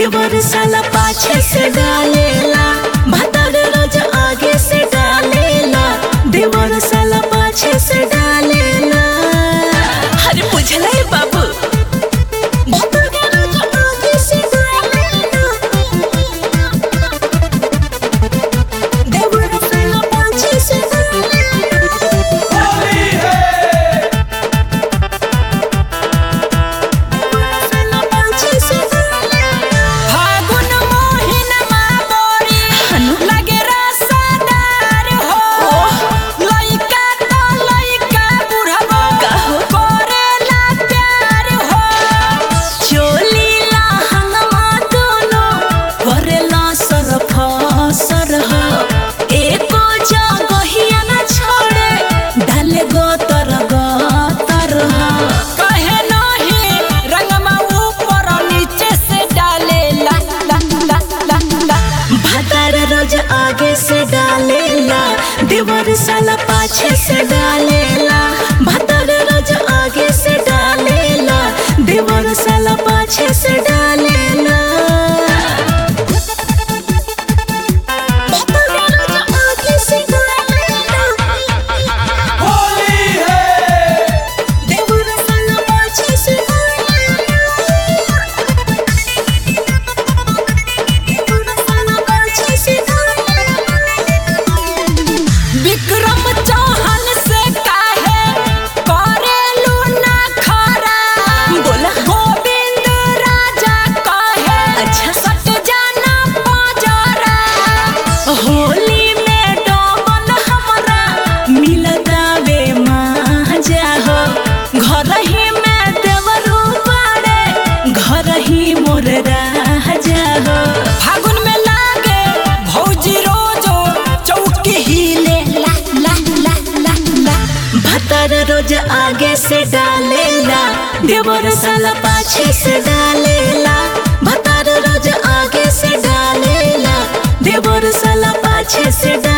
देवर साला पाछे से डालेला, भतार रोज आगे से डालेला, देवर साला पाछे से डालेला। अरे बुझले बाबू, भतार रोज आगे से डालेला, देवर साला पाछे से आगे से डालेला, देवर साला पाछे से डालेला, भतार रोज आगे से डालेला, देवर साला पाछे से डालेला। होली में डबल हमरा मिलतावे माजा हो, घर ही में देवरू बाड़े, घर ही मोर राजा हो। फागुन में लागे भौजी रोजो चौकी हिले ला ला ला ला ला, भतार रोज आगे से डालेला, देवर साला पाछे से डालेला, भतार रोज आगे से डालेला, देवर साला पाछे से